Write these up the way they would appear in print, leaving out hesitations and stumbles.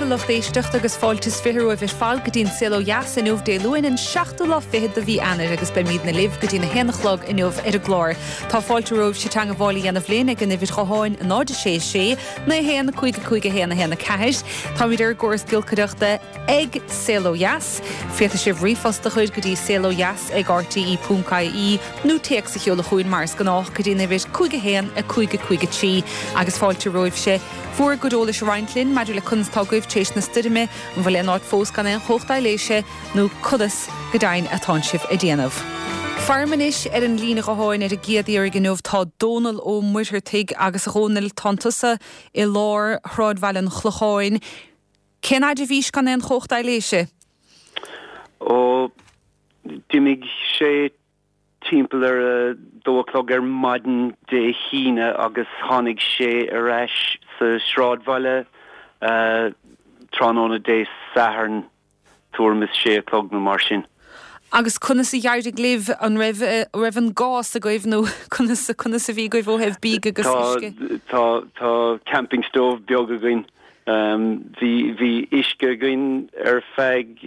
Seachtalach d'éisteach agus fáiltas fiú a bhís fáil go dtín silo jas in dé luin an seachtalach fihead a bhí anar agus be míad na libh go dtína hénachlog in ar a glór. Tá fáilteróh si teanga bhálaí anna bhléna gan na bhís choáin an áide sé na héana chuige héna caiis. Tá idir gcóras gilcadeachta ag silo jas. Fiata sibh rifasta chuid go dtí silo jas ag rti.caí nó teach sa cheola chuin mars gannách go dtína bhís chuige héan a chuige tí agus fáilteróh sé Fuair godóla se Reintlin, maidir le kunsttágaibh tééis na stidime an bhfuil éáid fós gan an chochtáiléise nó cudas go dain a tánsibh a déanamh. Farmanis an lína go háin ar a géadíar gnuh tá dónal ó muirteigh agus a rónil tantasa I lár thráidhheilin chlucháin. Cén aidir bhís gan an chochtáiléise? Ó dimig sé timpeler dóchlog maden de híine agus hánig sé a reis sa sráidhheile tránóna dé saharn tuairmis sé clog na mar sin. Agus conna sa dhearde gléibh an raibh an gás a goibh nó conna sa bhí goibh ó hebh bí agus isce? Tá camping stove beag a gin. Bhí isce gin ar feig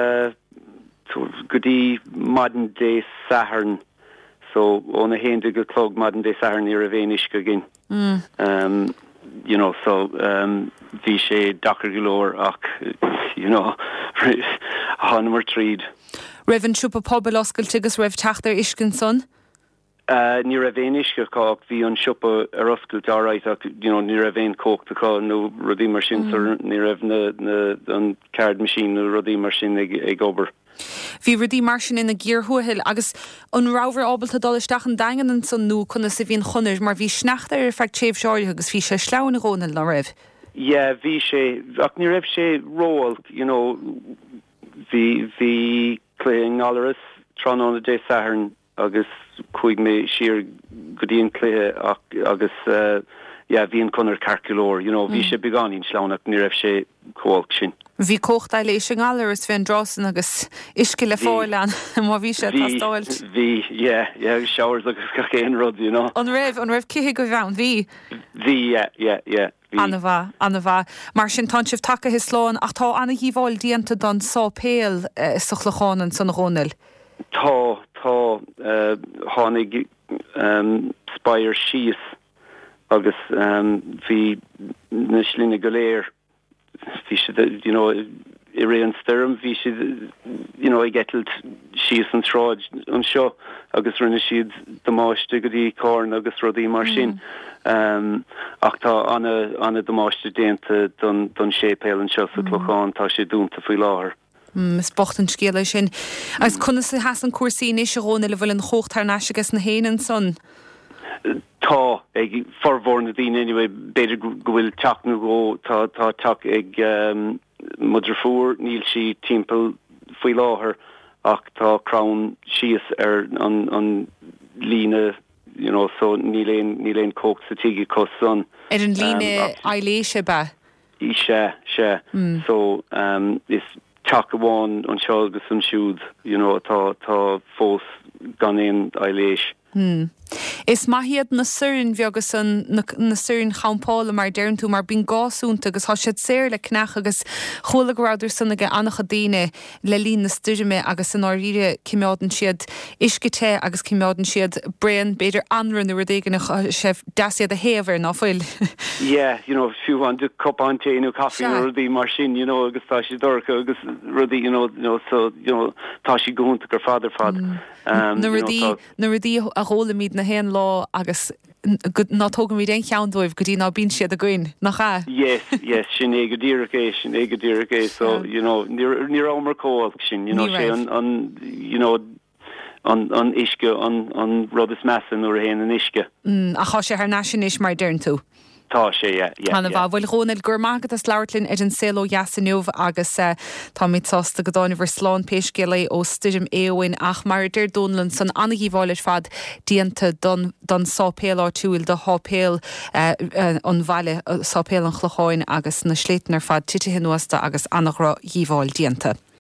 godí maden dé saharn. So on a hen go clog maden dé saharn ar a bhéin isce gin. You know, so bhí sé dachar golóir ach, you know, hanmar tríd. Raibh an siúpa pobail oscailte agus raibh teachtar iscin son? Ní raibh éon isce cá bhí an siúpa ar oscailt áráit ach, you know, ní raibh éon cóchta cá nó rudí mar sin ní raibh an card machine nó rudí mar sin ag obair. Bhí rudí mar sin ina ggéarthúil agus an rábhar ábalta dolisteach an dagan an san nó chuna sa bhíon chunir mar bhí sneachtar ar feich téobh seáirthe agus bhí sé sleann rónil na raibh. Yeah, bhí sé ach ní raibh sé róil, you know, bhí cléing áras tránóna dé saharn agus chuig mé siar go dtíon cléthe agus bhíon chunar carculóir, you know, bhí sé beáín sleánach ní raibh sé cóilc sin. Bhí cochtáiléis an áras bhíon drásan agus isci le fáileán má bhí sé tastáilt. Bhí, showers agus chéan rud, you know. An raibh cithe go bheann, bhí? Bhí, yeah. Anna bha. Mar sin tansibh take his sláán ach tá anna híháil díanta don sápéal sa chlucháin san rónil. Tá hánig spáir síos agus bhí na slína go léir bhí sé, you know, I ré an stem bhí sé, you know, I getalt síos an sráid an seo agus rinne siad domáiste go dtí cárn agus rudí mar sin. Ach tá anna domáiste déanta don sépéil an seo sa clochán tá sé dúnta faoi láthair. Is bocht an scéala sin. Agus chuna sa heas an cuasaí níos róna le bhfuil an chochttar náis agus na héanaan son? Tá ag forhór na dtíine anyway, beidir go bhfuil teach nó go tá teach ag muidir fuair níl si timpeall faoi láthair ach tá crán síos ar an líne, you know, so níl éon cócht sa tiigi cos son. Ar an líne ailéise ba? I sé. So is teach amháin an seo agus an siúd, you know, tá fós gan éon ailéis. Is maithiad na surin bhí agus na surin champála mar deirn tú mar bín gáúnta agus há siad séir le cnach agus chola goráidir sannaige annacha daine le lín na stúrime agus an áíre cimmeádan siad iscite agus cimmeádan siad brean beidir anran na rudéigen sé dasiad a héamhar ná foiil. Yeah, you know, fiú an du copán téanú caffeine rudí mar sin, you know, agus tá si dorcha agus rudí, you know, so, you know, tá si gúnta gur fad. Na rudí a róla míad na héan lá agus nátógan mí den cheandóibh go dtí ná bín siad a gcuin nach cha? Yes, sin éige dtíirigé, so, you know, ní ámar cóil sin, you know, sé an, you know, an isce, an rud is measa nuair a héan an isce. A chá sé ar naisinis mar deirn tú? Tá sé, Anna bha bhfuil rónil gur mágad as leirlinn ar an silo jasanniuh agus tá míid sásta go dáinna bhar sláán péiscéala ó stuidim éhain ach mar deir dónlann san anna híháilir fad díanta don sápéal áitiúil de hápéal an bhaile sápéal an chlucháin agus na sléitnar fad tithe nuasta agus annachrá híháil díanta.